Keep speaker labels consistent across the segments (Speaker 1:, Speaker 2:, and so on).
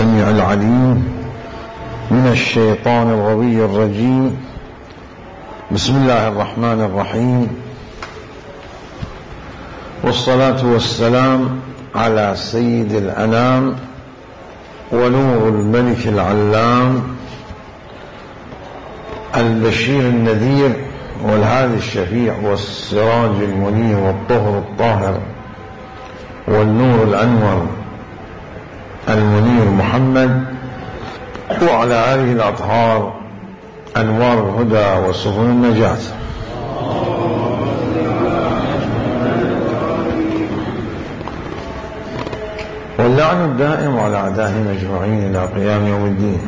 Speaker 1: السميع العليم من الشيطان الغوي الرجيم. بسم الله الرحمن الرحيم، والصلاة والسلام على سيد الأنام ونور الملك العلام البشير النذير والهادي الشفيع والسراج المنير والطهر الطاهر والنور الأنور المنير محمد، وعلى آله الأطهار أنوار الهدى وسبل النجاة. واللعن الدائم على أعدائهم أجمعين إلى قيام يوم الدين.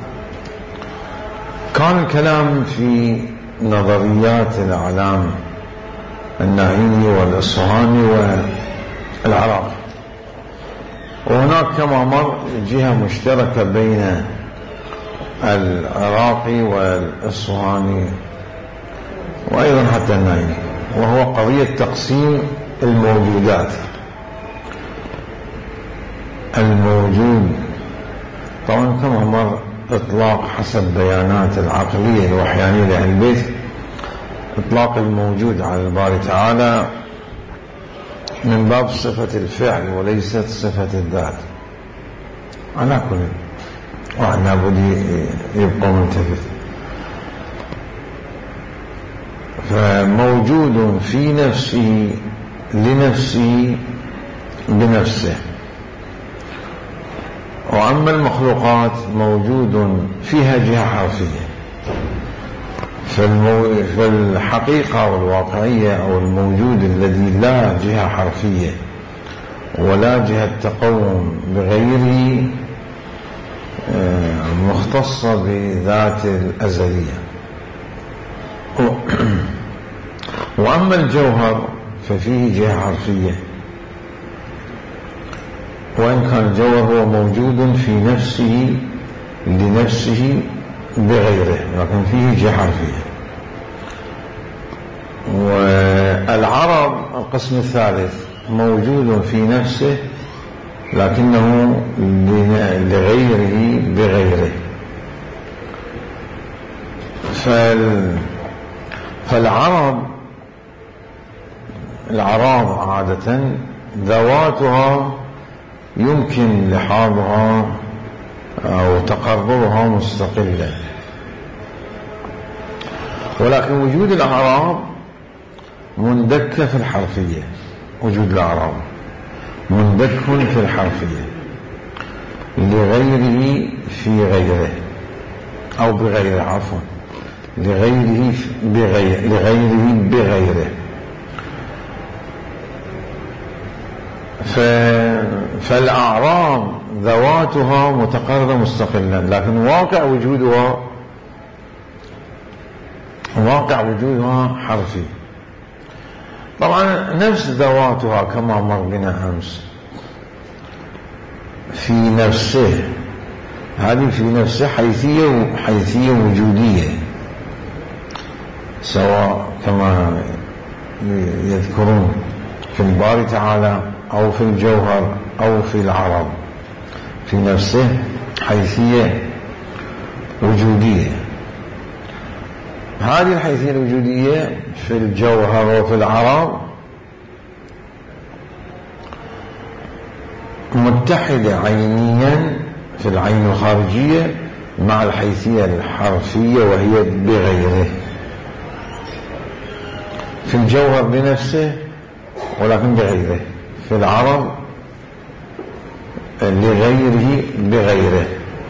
Speaker 1: كان الكلام في نظريات الأعلام النعيمي والإصفهاني والعراقي، وهناك كما مر جهة مشتركة بين العراقي والإصفهاني وأيضا حتى النعيمي، وهو قضية تقسيم الموجودات. الموجود طبعا كما مر إطلاق حسب بيانات العقلية الوحيانية لأهل البيت، إطلاق الموجود على الباري تعالى من باب صفة الفعل وليست صفة الذات. على كل واحد لابد يبقى منتبه. فموجود في نفسه لنفسه بنفسه، وأما المخلوقات موجود فيها جهة حرفية. فالحقيقة والواقعية أو الموجود الذي لا جهة حرفية ولا جهة تقوم بغيره مختصة بذات الأزلية. وأما الجوهر ففيه جهة حرفية، وإن كان الجوهر هو موجود في نفسه لنفسه بغيره، لكن فيه جهة حرفية. والعرض القسم الثالث موجود في نفسه لكنه لغيره بغيره. الأعراض عادة ذواتها يمكن لحاظها أو تقررها مستقلة، ولكن وجود الأعراض مندك في الحرفية. وجود الأعراض مندك في الحرفية لغيره في غيره أو بغيره، عفوا لغيره بغيره. فالأعراض ذواتها متقررة مستقلا، لكن واقع وجودها حرفي. طبعا نفس ذواتها كما مر بنا أمس في نفسه، هذه في نفسه حيثية وجودية، سواء كما يذكرون في الباري تعالى أو في الجوهر أو في العرض. في نفسه حيثية وجودية. هذه الحيثية الوجودية في الجوهر وفي العرض متحدة عينيا في العين الخارجية مع الحيثية الحرفية وهي بغيره. في الجوهر بنفسه ولكن بغيره، في العرض لغيره بغيره.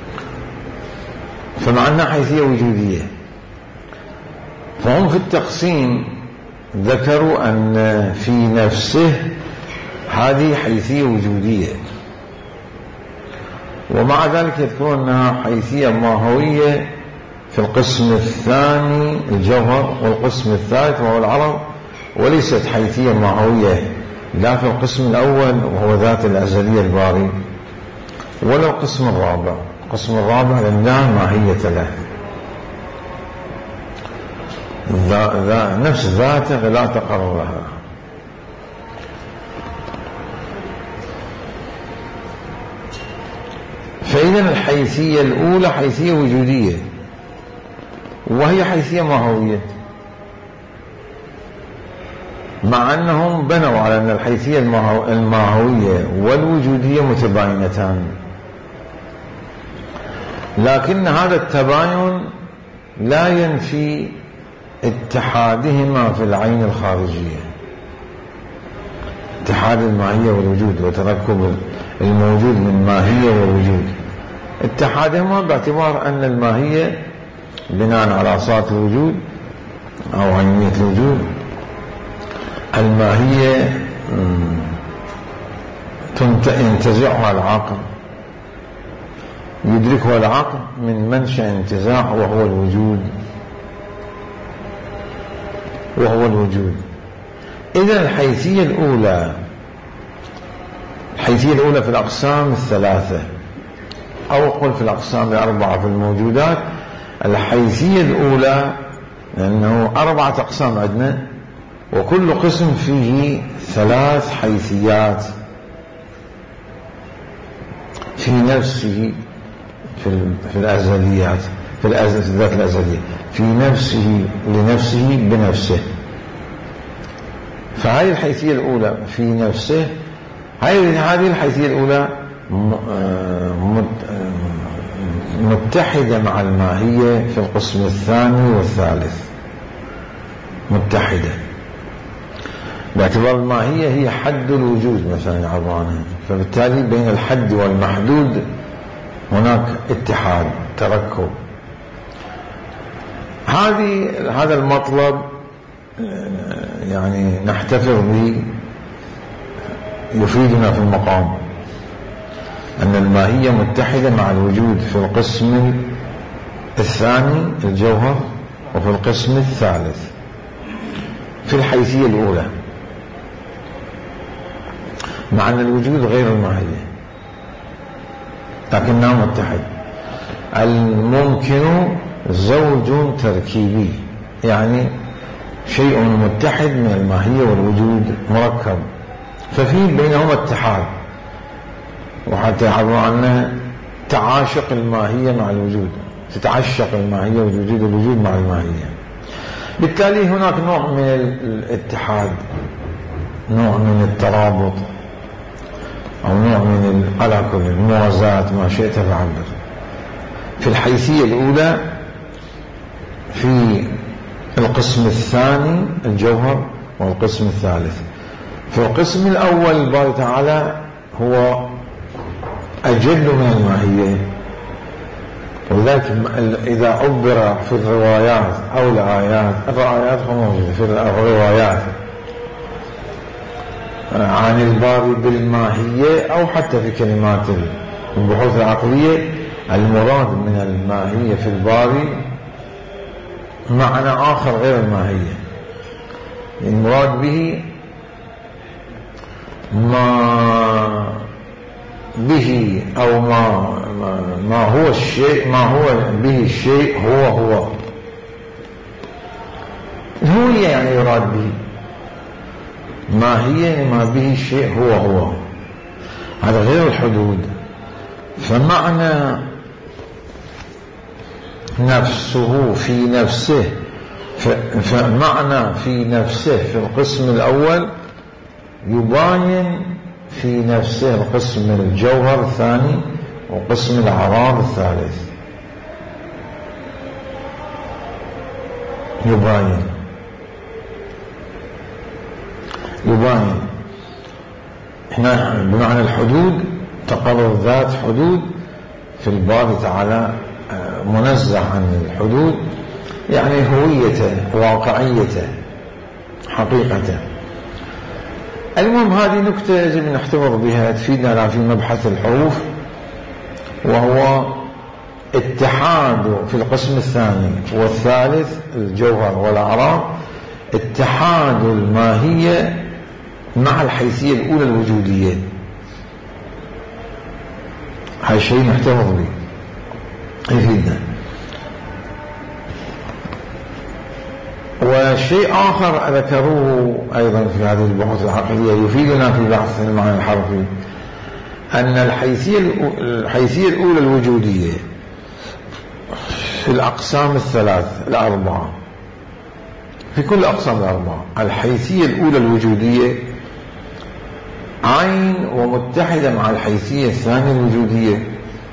Speaker 1: فمعنا حيثية وجودية. فهم في التقسيم ذكروا أن في نفسه هذه حيثية وجودية، ومع ذلك يذكرون أنها حيثية ماهوية في القسم الثاني الجوهر، والقسم الثالث وهو العرض، وليست حيثية ماهوية لا في القسم الأول وهو ذات الأزلية الباري ولا القسم الرابع. القسم الرابع لا ماهية له، نفس ذاته لا تقرر لها. فإذا الحيثية الأولى حيثية وجودية، وهي حيثية ماهوية، مع أنهم بنوا على أن الحيثية الماهوية والوجودية متباينتان، لكن هذا التباين لا ينفي اتحادهما في العين الخارجية، اتحاد الماهية والوجود وتركب الموجود من ماهية ووجود، اتحادهما باعتبار أن الماهية بناء على صات الوجود أو عينية الوجود، الماهية ينتزعها العقل، يدركها العقل من منشأ انتزاع وهو الوجود. إذن الحيثية الأولى في الأقسام الثلاثة، أو قل في الأقسام الأربعة في الموجودات، الحيثية الأولى لأنه 4 أقسام عندنا، وكل قسم فيه 3 حيثيات في نفسه، في الأزليات، في الذات الأزلية، في نفسه لنفسه بنفسه. فهذه الحيثية الأولى في نفسه، هذه الحيثية الأولى متحدة مع الماهية في القسم الثاني والثالث، متحدة باعتبار الماهية هي حد الوجود مثلا عبارة، فبالتالي بين الحد والمحدود هناك اتحاد تركب. هذا المطلب يعني نحتفظ به، يفيدنا في المقام أن الماهية متحدة مع الوجود في القسم الثاني الجوهر، وفي القسم الثالث في الحيثية الأولى، مع أن الوجود غير الماهية لكنها متحدة. الممكن زوج تركيبي، يعني شيء متحد من الماهية والوجود مركب، ففي بينهما اتحاد، وحتى يعبر عنه تعاشق الماهية مع الوجود، تتعشق الماهية والوجود مع الماهية. بالتالي هناك نوع من الاتحاد، نوع من الترابط، أو نوع من على كل الموازاة، ما شئت فعبر. في الحيثية الأولى في القسم الثاني الجوهر، والقسم الثالث. في القسم الأول الله تعالى هو أجل من الماهية، ولذلك إذا عبر في الروايات أو الروايات موجودة في الروايات عن الباري بالماهية، أو حتى في كلمات البحوث العقلية، المراد من الماهية في الباري معنى آخر غير الماهية، المراد به ما به أو ما هو الشيء، ما هو به الشيء هو الهوية، يعني يراد به ماهية ما به الشيء هو هذا غير الحدود. فمعنى نفسه في نفسه، فمعنى في نفسه في القسم الأول يباين في نفسه القسم الجوهر الثاني وقسم الأعراض الثالث، يباين هنا بمعنى الحدود، تقرر ذات حدود في الباري تعالى منزه عن الحدود، يعني هويته، واقعيته، حقيقته. المهم هذه نكتة يجب أن نحتفظ بها، تفيدنا في مبحث الحروف، وهو اتحاد في القسم الثاني والثالث الجوهر والأعراض، اتحاد الماهية مع الحيثية الأولى الوجودية. هذا الشيء نحتفظ به يفيدنا. وشيء آخر ذكروه أيضا في هذه البحوث العقلية يفيدنا في بحث المعنى الحرفي، أن الحيثية الأولى الوجودية في الأقسام الأربعة، في كل الأقسام الأربعة، الحيثية الأولى الوجودية عين ومتحدة مع الحيثية الثانية الوجودية،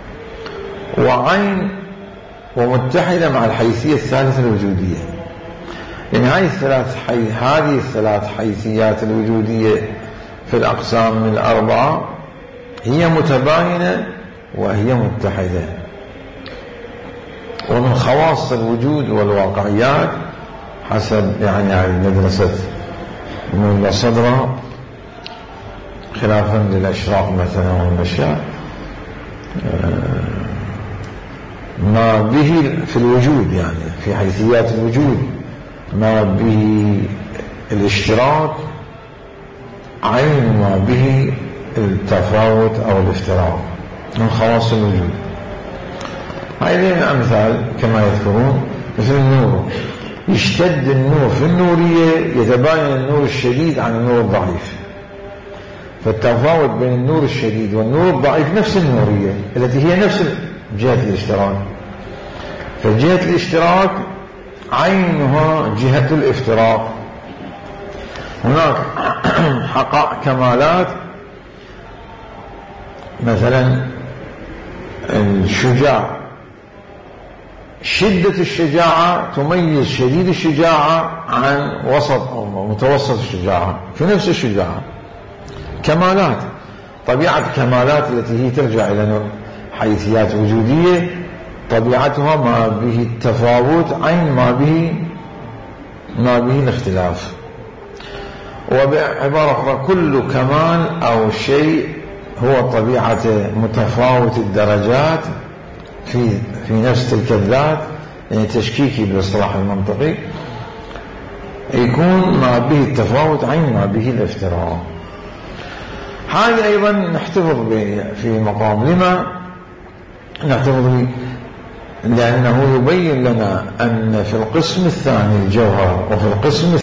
Speaker 1: وعين ومتحدة مع الحيثية الثالثة الوجودية. يعني هذه الثلاث حيثيات الوجودية في الأقسام الأربعة هي متباينة وهي متحدة. ومن خواص الوجود والواقعيات حسب يعني مدرسة ابن صدرة خلافا للأشراق مثلا والمشاء، ما به في الوجود، يعني في حيثيات الوجود ما به الاشتراك عين ما به التفاوت أو الافتراق من خواص الوجود. هذه الأمثال كما يذكرون مثل النور، يشتد النور في النورية، يتباين النور الشديد عن النور الضعيف، فالتفاوت بين النور الشديد والنور الضعيف نفس النورية التي هي نفس جهة الاشتراك، فجهة الاشتراك عينها جهة الافتراق. هناك كمالات، مثلا الشجاع، شدة الشجاعة تميز شديد الشجاعة عن وسط أو متوسط الشجاعة في نفس الشجاعة. كمالات، طبيعة كمالات التي هي ترجع إلى حيثيات وجودية، طبيعتها ما به التفاوت عين ما به الاختلاف. وبعبارة أخرى كل كمال أو شيء هو طبيعة متفاوت الدرجات في نفس تلك الذات، يعني تشكيكي بالاصطلاح المنطقي، يكون ما به التفاوت عين ما به الافتراق. هذا أيضا نحتفظ به في مقام. لما نحتفظ به؟ لأنه يبين لنا أن في القسم الثاني الجوهر وفي القسم